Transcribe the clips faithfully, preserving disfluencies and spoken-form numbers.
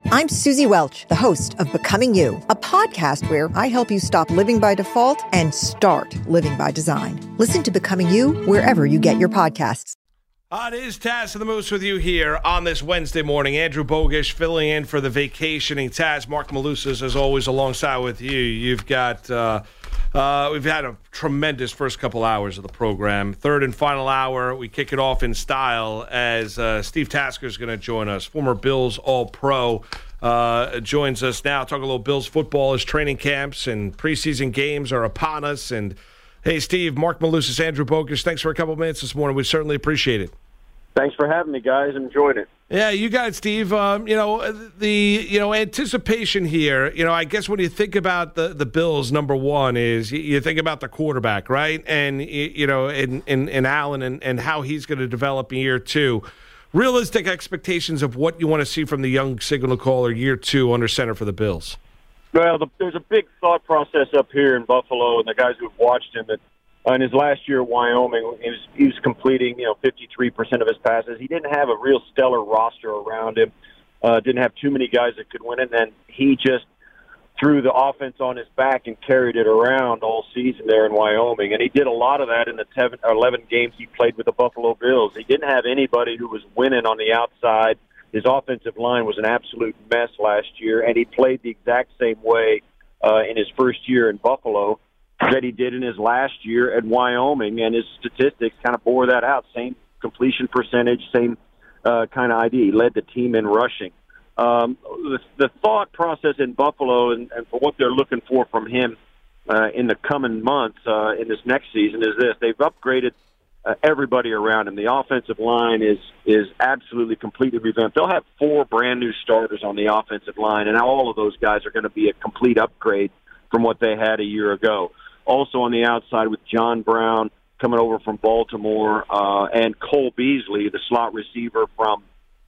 I'm Susie Welch, the host of Becoming You, a podcast where I help you stop living by default and start living by design. Listen to Becoming You wherever you get your podcasts. Uh, it is Taz and the Moose with you here on this Wednesday morning. Andrew Bogish filling in for the vacationing Taz. Mark Malusis, as always, alongside with you. You've got, uh, uh, we've had a tremendous first couple hours of the program. Third and final hour, we kick it off in style as uh, Steve Tasker is going to join us. Former Bills All-Pro uh, joins us now. Talk a little Bills football as training camps and preseason games are upon us. And hey, Steve, Mark Malusis, Andrew Bogish, thanks for a couple minutes this morning. We certainly appreciate it. Thanks for having me, guys. Enjoyed it. Yeah, you got it, Steve. Um, you know, the you know anticipation here, you know, I guess when you think about the, the Bills, number one is you, you think about the quarterback, right? And, you know, in, in, in Allen and, and how he's going to develop in year two. Realistic expectations of what you want to see from the young signal caller year two under center for the Bills. Well, the, there's a big thought process up here in Buffalo, and the guys who've watched him that Uh, in his last year at Wyoming, he was, he was completing, you know, fifty-three percent of his passes. He didn't have a real stellar roster around him. Uh, didn't have too many guys that could win it. And then he just threw the offense on his back and carried it around all season there in Wyoming. And he did a lot of that in the ten, eleven games he played with the Buffalo Bills. He didn't have anybody who was winning on the outside. His offensive line was an absolute mess last year, and he played the exact same way uh, in his first year in Buffalo that he did in his last year at Wyoming, and his statistics kind of bore that out. Same completion percentage, same uh, kind of idea. He led the team in rushing. Um, the, the thought process in Buffalo and, and for what they're looking for from him uh, in the coming months uh, in this next season is this. They've upgraded uh, everybody around him. The offensive line is is absolutely completely revamped. They'll have four brand-new starters on the offensive line, and all of those guys are going to be a complete upgrade from what they had a year ago. Also on the outside with John Brown coming over from Baltimore uh, and Cole Beasley, the slot receiver from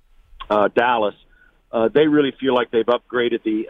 uh, Dallas. Uh, they really feel like they've upgraded the,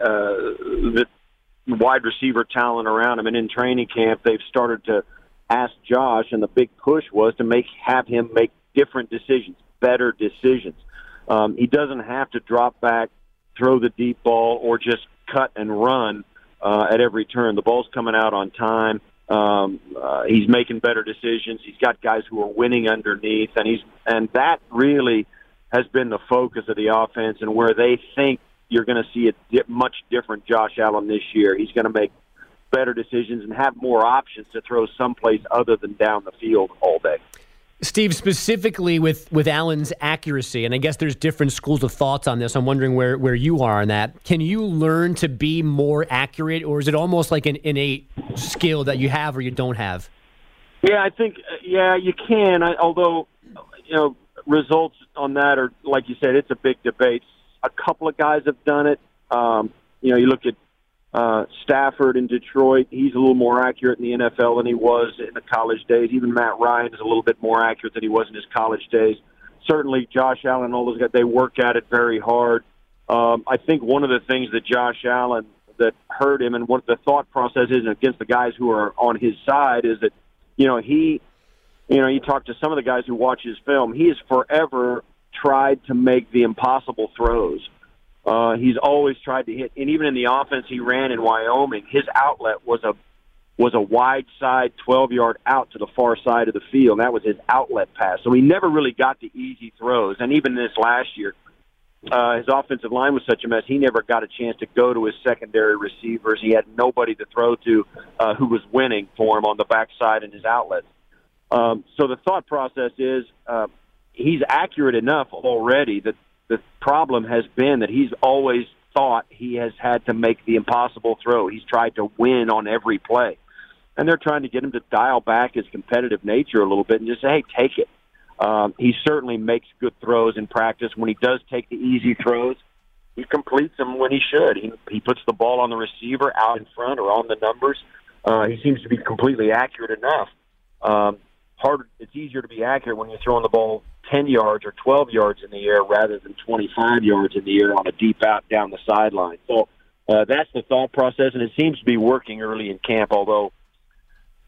uh, the wide receiver talent around them. And in training camp, they've started to ask Josh, and the big push was to make have him make different decisions, better decisions. Um, he doesn't have to drop back, throw the deep ball, or just cut and run Uh, at every turn. The ball's coming out on time. Um, uh, he's making better decisions. He's got guys who are winning underneath, and he's and that really has been the focus of the offense and where they think you're going to see a di- much different Josh Allen this year. He's going to make better decisions and have more options to throw someplace other than down the field all day. Steve, specifically with, with Allen's accuracy, and I guess there's different schools of thoughts on this. I'm wondering where, where you are on that. Can you learn to be more accurate, or is it almost like an innate skill that you have or you don't have? Yeah, I think, yeah, you can. I, although, you know, results on that are, like you said, it's a big debate. A couple of guys have done it. Um, you know, you look at Uh, Stafford in Detroit, he's a little more accurate in the N F L than he was in the college days. Even Matt Ryan is a little bit more accurate than he was in his college days. Certainly Josh Allen and all those guys, they work at it very hard. Um, I think one of the things that Josh Allen that hurt him and what the thought process is against the guys who are on his side is that, you know, he, you know, you talk to some of the guys who watch his film, he has forever tried to make the impossible throws. Uh, he's always tried to hit, and even in the offense he ran in Wyoming, his outlet was a was a wide side twelve-yard out to the far side of the field. And that was his outlet pass. So he never really got the easy throws. And even this last year, uh, his offensive line was such a mess, he never got a chance to go to his secondary receivers. He had nobody to throw to uh, who was winning for him on the backside in his outlets. Um, so the thought process is uh, he's accurate enough already that the problem has been that he's always thought he has had to make the impossible throw. He's tried to win on every play. And they're trying to get him to dial back his competitive nature a little bit and just say, hey, take it. Um, he certainly makes good throws in practice. When he does take the easy throws, he completes them when he should. He, he puts the ball on the receiver out in front or on the numbers. Uh, he seems to be completely accurate enough. Um, harder, it's easier to be accurate when you're throwing the ball ten yards or twelve yards in the air rather than twenty-five yards in the air on a deep out down the sideline. So uh, that's the thought process, and it seems to be working early in camp, although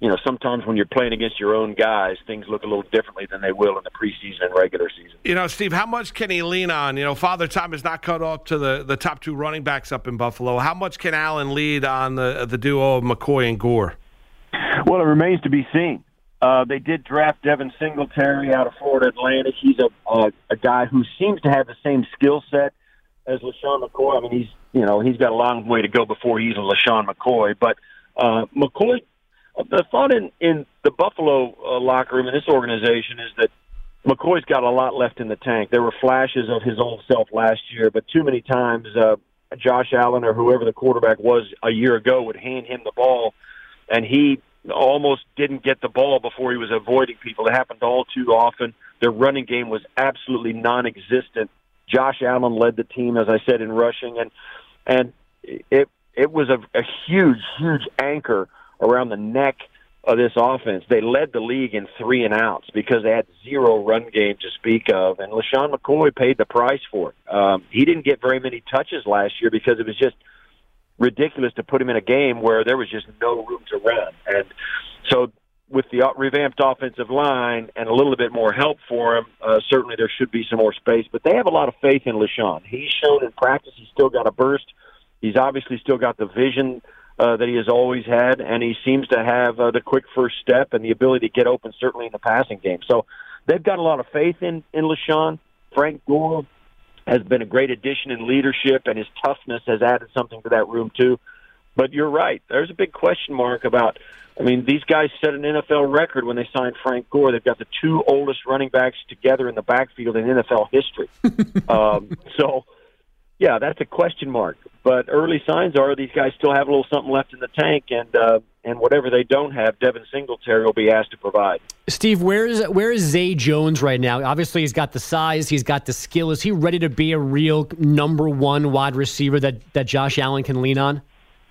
you know, sometimes when you're playing against your own guys, things look a little differently than they will in the preseason and regular season. You know, Steve, how much can he lean on? You know, Father Time is not cut off to the, the top two running backs up in Buffalo. How much can Allen lead on the the duo of McCoy and Gore? Well, it remains to be seen. Uh, they did draft Devin Singletary out of Florida Atlantic. He's a, a a guy who seems to have the same skill set as LaShawn McCoy. I mean, he's you know he's got a long way to go before he's a LaShawn McCoy. But uh, McCoy, the thought in, in the Buffalo uh, locker room in this organization is that McCoy's got a lot left in the tank. There were flashes of his old self last year, but too many times uh, Josh Allen or whoever the quarterback was a year ago would hand him the ball, and he almost didn't get the ball before he was avoiding people. It happened all too often. Their running game was absolutely non-existent. Josh Allen led the team, as I said, in rushing, and and it it was a, a huge, huge anchor around the neck of this offense. They led the league in three and outs because they had zero run game to speak of, and LaShawn McCoy paid the price for it. Um, he didn't get very many touches last year because it was just ridiculous to put him in a game where there was just no room to run. And so with the revamped offensive line and a little bit more help for him, uh, certainly there should be some more space. But they have a lot of faith in LaShawn. He's shown in practice he's still got a burst. He's obviously still got the vision uh, that he has always had, and he seems to have uh, the quick first step and the ability to get open, certainly in the passing game. So they've got a lot of faith in, in LaShawn. Frank Gore has been a great addition in leadership, and his toughness has added something to that room too. But you're right. There's a big question mark about, I mean, these guys set an N F L record when they signed Frank Gore. They've got the two oldest running backs together in the backfield in N F L history. um, so, yeah, that's a question mark. But early signs are these guys still have a little something left in the tank, and uh, and whatever they don't have, Devin Singletary will be asked to provide. Steve, where is where is Zay Jones right now? Obviously, he's got the size, he's got the skill. Is he ready to be a real number one wide receiver that, that Josh Allen can lean on?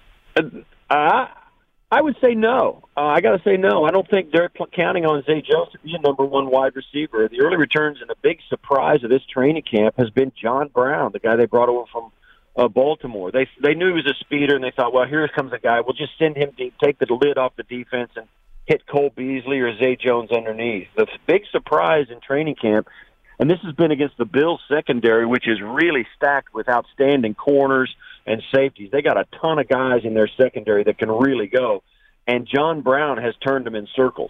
Uh, I would say no. Uh, I got to say no. I don't think they're counting on Zay Jones to be a number one wide receiver. The early returns and the big surprise of this training camp has been John Brown, the guy they brought over from uh, Baltimore. They they knew he was a speeder, and they thought, well, here comes a guy. We'll just send him deep, take the lid off the defense, and hit Cole Beasley or Zay Jones underneath. The big surprise in training camp, and this has been against the Bills secondary, which is really stacked with outstanding corners and safeties. They got a ton of guys in their secondary that can really go, and John Brown has turned them in circles.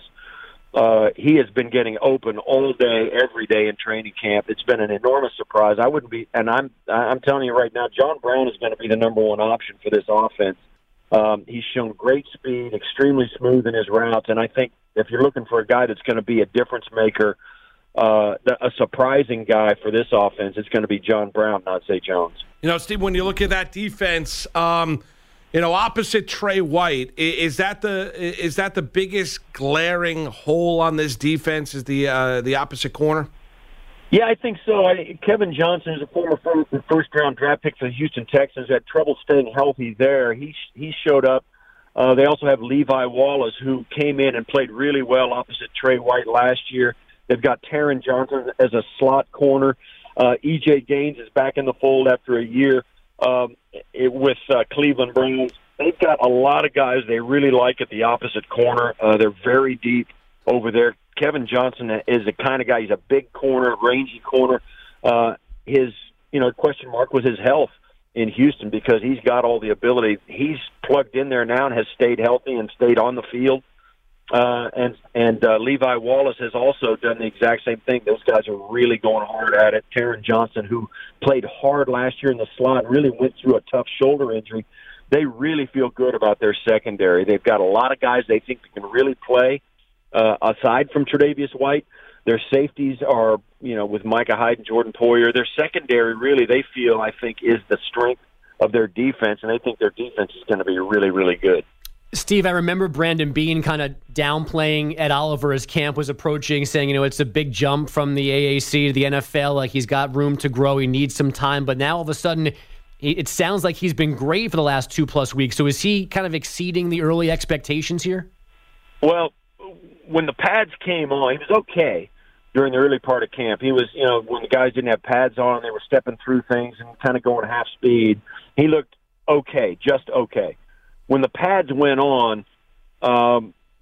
Uh, he has been getting open all day, every day in training camp. It's been an enormous surprise. I wouldn't be, and I'm I'm telling you right now, John Brown is going to be the number one option for this offense. Um, he's shown great speed, extremely smooth in his routes, and I think if you're looking for a guy that's going to be a difference maker, uh, a surprising guy for this offense, it's going to be John Brown, not Zay Jones. You know, Steve, when you look at that defense, um, you know, opposite Trey White, is that the is that the biggest glaring hole on this defense? Is the uh, the opposite corner? Yeah, I think so. I, Kevin Johnson is a former first-round draft pick for the Houston Texans. Had trouble staying healthy there. He he showed up. Uh, they also have Levi Wallace, who came in and played really well opposite Trey White last year. They've got Taron Johnson as a slot corner. Uh, E J Gaines is back in the fold after a year um, it, with uh, Cleveland Browns. They've got a lot of guys they really like at the opposite corner. Uh, they're very deep over there. Kevin Johnson is the kind of guy, he's a big corner, rangy corner. Uh, his, you know, question mark was his health in Houston because he's got all the ability. He's plugged in there now and has stayed healthy and stayed on the field. Uh, and and uh, Levi Wallace has also done the exact same thing. Those guys are really going hard at it. Taron Johnson, who played hard last year in the slot, really went through a tough shoulder injury. They really feel good about their secondary. They've got a lot of guys they think that can really play. Uh, aside from Tre'Davious White, their safeties are, you know, with Micah Hyde and Jordan Poyer. Their secondary, really, they feel, I think, is the strength of their defense, and they think their defense is going to be really, really good. Steve, I remember Brandon Beane kind of downplaying Ed Oliver as camp was approaching, saying, you know, it's a big jump from the A A C to the N F L. Like, he's got room to grow. He needs some time. But now all of a sudden, it sounds like he's been great for the last two-plus weeks. So is he kind of exceeding the early expectations here? Well, when the pads came on, he was okay during the early part of camp. He was, you know, when the guys didn't have pads on, they were stepping through things and kind of going half speed. He looked okay, just okay. When the pads went on, um,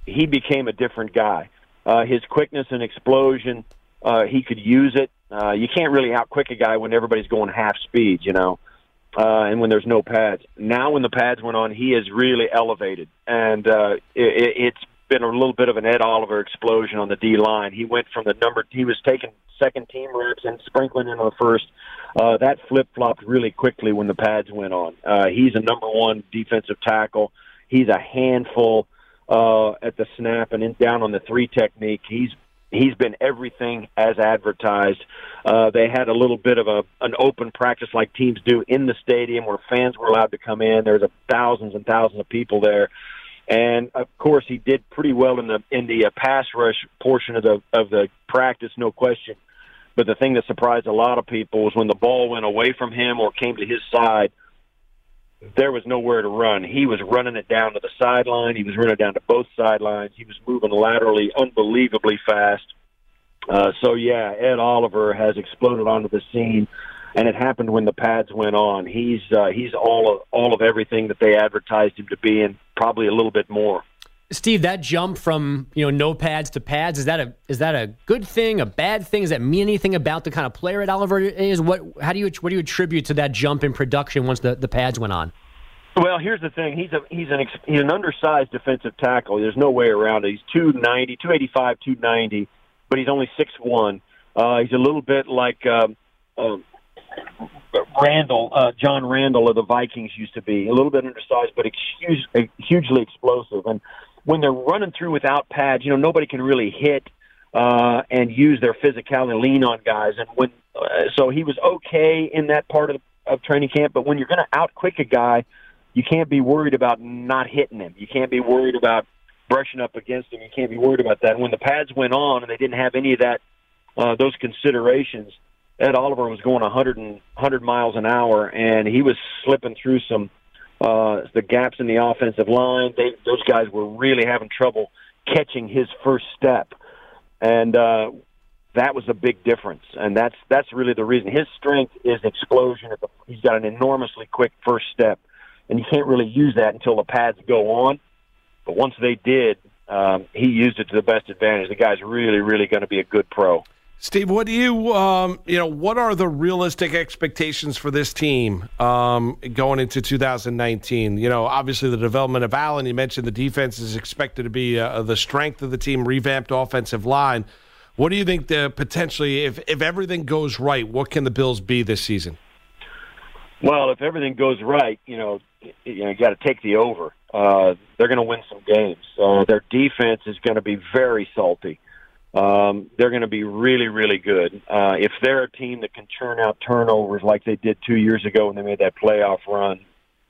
he became a different guy. Uh, his quickness and explosion, uh, he could use it. Uh, you can't really out-quick a guy when everybody's going half speed, you know, uh, and when there's no pads. Now when the pads went on, he is really elevated, and uh, it, it's been a little bit of an Ed Oliver explosion on the D-line. He went from the number – he was taking second-team reps and sprinkling into the first. Uh, that flip-flopped really quickly when the pads went on. Uh, he's a number one defensive tackle. He's a handful uh, at the snap and in, down on the three technique. He's He's been everything as advertised. Uh, they had a little bit of a an open practice like teams do in the stadium where fans were allowed to come in. There's a thousands and thousands of people there. And, of course, he did pretty well in the in the uh, pass rush portion of the of the practice, no question. But the thing that surprised a lot of people was when the ball went away from him or came to his side, there was nowhere to run. He was running it down to the sideline. He was running it down to both sidelines. He was moving laterally unbelievably fast. Uh, so, yeah, Ed Oliver has exploded onto the scene, and it happened when the pads went on. He's uh, he's all of, all of everything that they advertised him to be and probably a little bit more. Steve, that jump from, you know, no pads to pads, is that a is that a good thing, a bad thing? Does that mean anything about the kind of player Ed Oliver is? What how do you what do you attribute to that jump in production once the, the pads went on? Well, here's the thing. He's a he's an he's an undersized defensive tackle. There's no way around it. He's two ninety, two eighty-five, two ninety, but he's only six one. Uh, he's a little bit like um, uh, Randall, uh, John Randall of the Vikings used to be. A little bit undersized, but huge, hugely explosive. And when they're running through without pads, you know, nobody can really hit uh, and use their physicality, lean on guys. And when uh, so he was okay in that part of, of training camp. But when you're going to out-quick a guy, you can't be worried about not hitting him. You can't be worried about brushing up against him. You can't be worried about that. And when the pads went on and they didn't have any of that, uh, those considerations, Ed Oliver was going one hundred, one hundred miles an hour, and he was slipping through some uh, the gaps in the offensive line. They, those guys were really having trouble catching his first step, and uh, that was a big difference. And that's that's really the reason. His strength is explosion. At the, he's got an enormously quick first step, and you can't really use that until the pads go on. But once they did, um, he used it to the best advantage. The guy's really, really going to be a good pro. Steve, what do you, um, you know, what are the realistic expectations for this team um, going into two thousand nineteen? You know, obviously the development of Allen, you mentioned the defense is expected to be uh, the strength of the team, revamped offensive line. What do you think the potentially, if, if everything goes right, what can the Bills be this season? Well, if everything goes right, you know, you know, you got to take the over. Uh, they're going to win some games. Uh, their defense is going to be very salty. Um, they're going to be really, really good. Uh, if they're a team that can churn out turnovers like they did two years ago when they made that playoff run,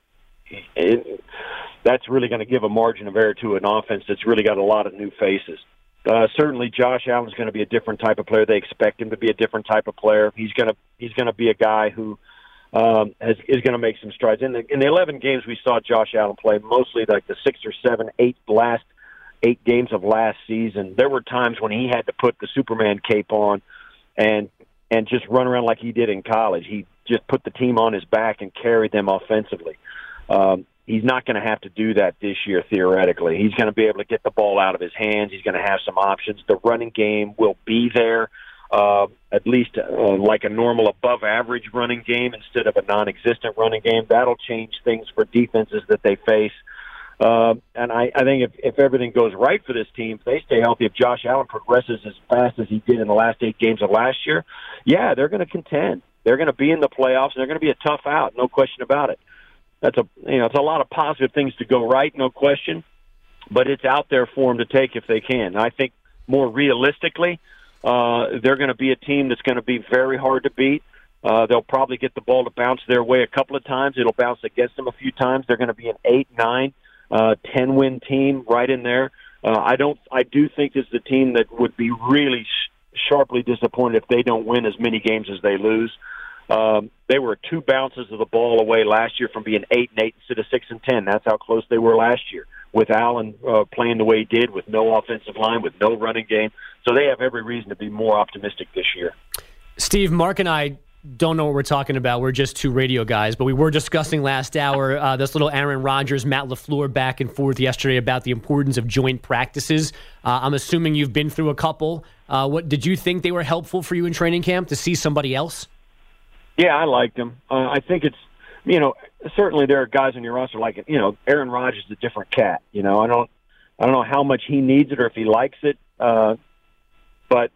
it, that's really going to give a margin of error to an offense that's really got a lot of new faces. Uh, certainly, Josh Allen's going to be a different type of player. They expect him to be a different type of player. He's going to he's going to be a guy who um, has, is going to make some strides. In the in the eleven games we saw Josh Allen play, mostly like the six or seven, eight last. eight games of last season, there were times when he had to put the Superman cape on and and just run around like he did in college. He just put the team on his back and carried them offensively. Um, he's not going to have to do that this year, theoretically. He's going to be able to get the ball out of his hands. He's going to have some options. The running game will be there, uh, at least uh, like a normal above-average running game instead of a non-existent running game. That'll change things for defenses that they face. Uh, and I, I think if, if everything goes right for this team, if they stay healthy, if Josh Allen progresses as fast as he did in the last eight games of last year, yeah, they're going to contend. They're going to be in the playoffs, and they're going to be a tough out, no question about it. That's a you know it's a lot of positive things to go right, no question, but it's out there for them to take if they can. And I think more realistically, uh, they're going to be a team that's going to be very hard to beat. Uh, they'll probably get the ball to bounce their way a couple of times. It'll bounce against them a few times. They're going to be an eight, nine. Uh, ten-win team right in there. Uh, I don't. I do think this is a team that would be really sh- sharply disappointed if they don't win as many games as they lose. Um, they were two bounces of the ball away last year from being eight and eight instead of six and ten. That's how close they were last year with Allen uh, playing the way he did, with no offensive line, with no running game. So they have every reason to be more optimistic this year. Steve, Mark and I don't know what we're talking about. We're just two radio guys, but we were discussing last hour uh, this little Aaron Rodgers, Matt LaFleur back and forth yesterday about the importance of joint practices. Uh, I'm assuming you've been through a couple. Uh, what did you think they were helpful for you in training camp to see somebody else? Yeah, I liked them. Uh, I think it's, you know, certainly there are guys on your roster like, you know, Aaron Rodgers is a different cat. You know, I don't, I don't know how much he needs it or if he likes it, uh, but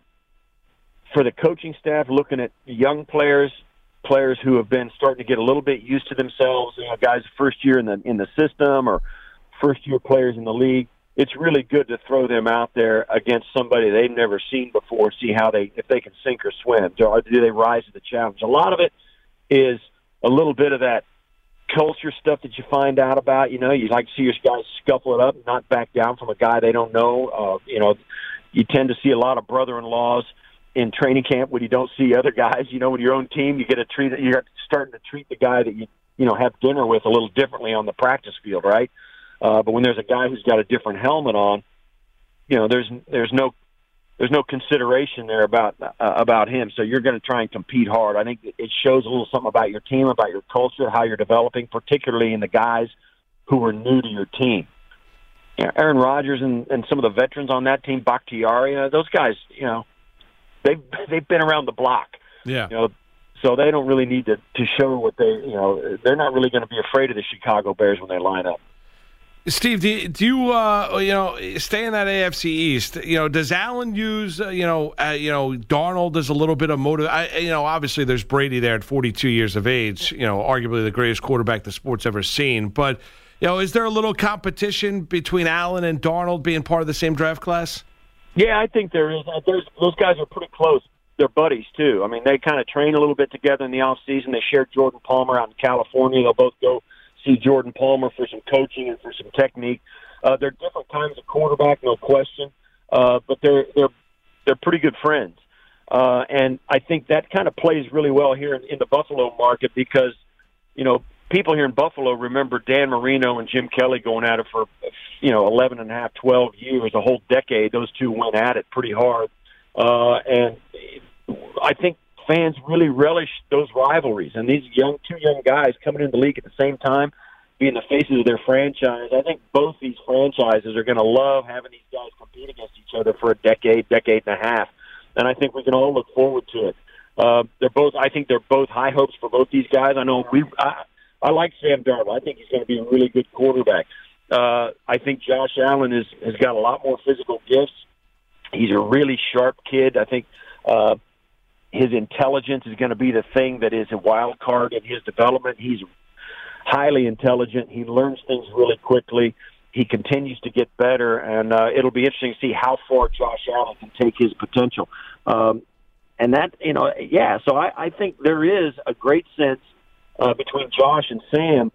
for the coaching staff, looking at young players, players who have been starting to get a little bit used to themselves, you know, guys first year in the in the system or first year players in the league, it's really good to throw them out there against somebody they've never seen before, see how they if they can sink or swim, or do they rise to the challenge. A lot of it is a little bit of that culture stuff that you find out about. You know, you like to see your guys scuffle it up and not back down from a guy they don't know. Uh, you know, you tend to see a lot of brother-in-laws in training camp when you don't see other guys. You know, with your own team, you get a treat. You're starting to treat the guy that you you know have dinner with a little differently on the practice field, right? Uh, but when there's a guy who's got a different helmet on, you know, there's there's no there's no consideration there about uh, about him. So you're going to try and compete hard. I think it shows a little something about your team, about your culture, how you're developing, particularly in the guys who are new to your team. You know, Aaron Rodgers and, and some of the veterans on that team, Bakhtiari, uh, those guys, you know, they've they've been around the block. Yeah. You know, so they don't really need to to show what they, you know, they're not really going to be afraid of the Chicago Bears when they line up. Steve, do you, do you, uh, you know, stay in that A F C East? You know, does Allen use, uh, you know, uh, you know, Darnold as a little bit of motive? I, you know, obviously there's Brady there at forty-two years of age. You know, arguably the greatest quarterback the sport's ever seen. But you know, is there a little competition between Allen and Darnold being part of the same draft class? Yeah, I think there is. There's, those guys are pretty close. They're buddies too. I mean, they kind of train a little bit together in the off season. They share Jordan Palmer out in California. They'll both go see Jordan Palmer for some coaching and for some technique. Uh, they're different kinds of quarterback, no question, uh, but they're they're they're pretty good friends. Uh, and I think that kind of plays really well here in, in the Buffalo market because, you know, people here in Buffalo remember Dan Marino and Jim Kelly going at it for, you know, eleven and a half, twelve years, a whole decade. Those two went at it pretty hard. Uh, and I think fans really relish those rivalries, and these young, two young guys coming into the league at the same time, being the faces of their franchise. I think both these franchises are going to love having these guys compete against each other for a decade, decade and a half, and I think we can all look forward to it. Uh, they're both. I think they're both high hopes for both these guys. I know we. I, I like Sam Darnold. I think he's going to be a really good quarterback. Uh, I think Josh Allen is, has got a lot more physical gifts. He's a really sharp kid. I think. Uh, His intelligence is going to be the thing that is a wild card in his development. He's highly intelligent. He learns things really quickly. He continues to get better, and uh, it'll be interesting to see how far Josh Allen can take his potential. Um, and that, you know, yeah, so I, I think there is a great sense uh, between Josh and Sam.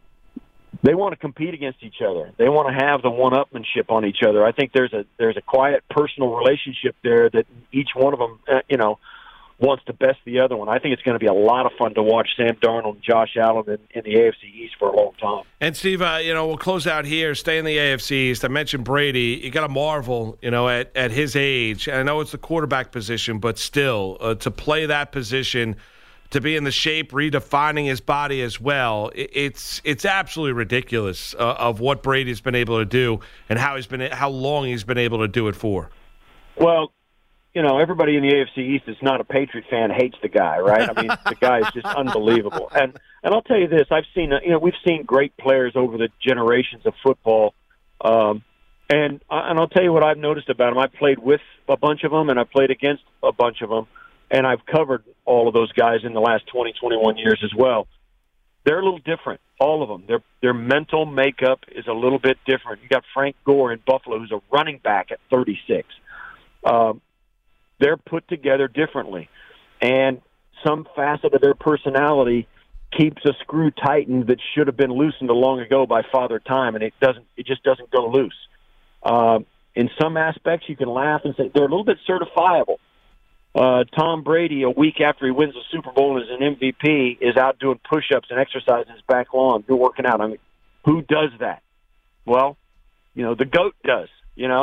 They want to compete against each other. They want to have the one-upmanship on each other. I think there's a there's a quiet personal relationship there that each one of them, uh, you know, wants to best the other one. I think it's going to be a lot of fun to watch Sam Darnold and Josh Allen in, in the A F C East for a long time. And, Steve, uh, you know, we'll close out here, stay in the A F C East. I mentioned Brady. You got to marvel, you know, at, at his age. I know it's the quarterback position, but still, uh, to play that position, to be in the shape, redefining his body as well, it, it's it's absolutely ridiculous uh, of what Brady's been able to do and how he's been how long he's been able to do it for. Well, you know, everybody in the A F C East is not a Patriot fan, hates the guy, right? I mean, the guy is just unbelievable. And and I'll tell you this, I've seen, you know, we've seen great players over the generations of football. Um, and, and I'll tell you what I've noticed about them. I've played with a bunch of them, and I've played against a bunch of them. And I've covered all of those guys in the last twenty, twenty-one years as well. They're a little different, all of them. Their their mental makeup is a little bit different. You got Frank Gore in Buffalo, who's a running back at thirty-six. Um, they're put together differently, and some facet of their personality keeps a screw tightened that should have been loosened long ago by Father Time, and it doesn't. It just doesn't go loose. Uh, in some aspects, you can laugh and say they're a little bit certifiable. Uh, Tom Brady, a week after he wins the Super Bowl as an M V P, is out doing push-ups and exercising his back lawn, doing working out. I mean, who does that? Well, you know, the GOAT does, you know.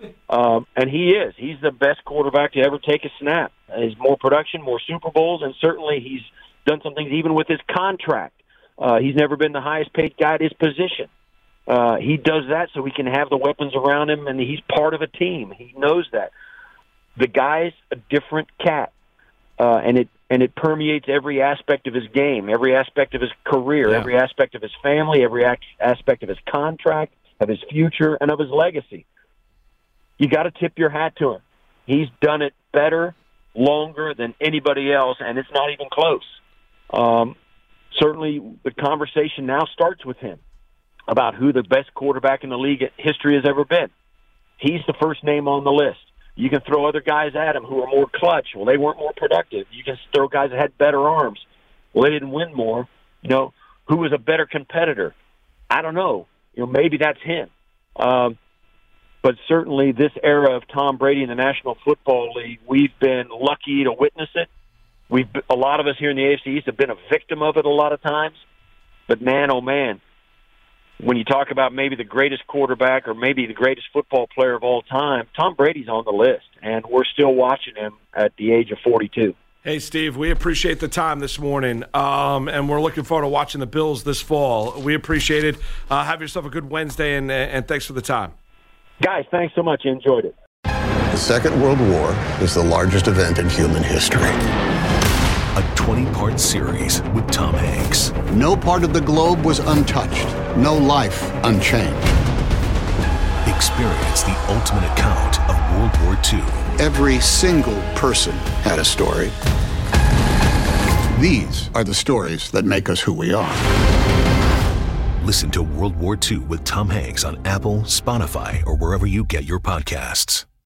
Um, and he is. He's the best quarterback to ever take a snap. He's more production, more Super Bowls, and certainly he's done some things even with his contract. Uh, he's never been the highest paid guy at his position. Uh, he does that so he can have the weapons around him, and he's part of a team. He knows that. The guy's a different cat, uh, and it and it permeates every aspect of his game, every aspect of his career, yeah. every aspect of his family, every aspect of his contract, of his future, and of his legacy. You got to tip your hat to him. He's done it better, longer than anybody else, and it's not even close. Um, certainly, the conversation now starts with him about who the best quarterback in the league history has ever been. He's the first name on the list. You can throw other guys at him who are more clutch. Well, they weren't more productive. You can throw guys that had better arms. Well, they didn't win more. You know, who was a better competitor? I don't know. You know, maybe that's him. Um, but certainly this era of Tom Brady in the National Football League, we've been lucky to witness it. We've a lot of us here in the A F C East have been a victim of it a lot of times. But man, oh man, when you talk about maybe the greatest quarterback or maybe the greatest football player of all time, Tom Brady's on the list, and we're still watching him at the age of forty-two. Hey, Steve, we appreciate the time this morning, um, and we're looking forward to watching the Bills this fall. We appreciate it. Uh, have yourself a good Wednesday, and, and thanks for the time. Guys, thanks so much. You enjoyed it. The Second World War is the largest event in human history. A twenty-part series with Tom Hanks. No part of the globe was untouched. No life unchanged. Experience the ultimate account of World War Two. Every single person had a story. These are the stories that make us who we are. Listen to World War Two with Tom Hanks on Apple, Spotify, or wherever you get your podcasts.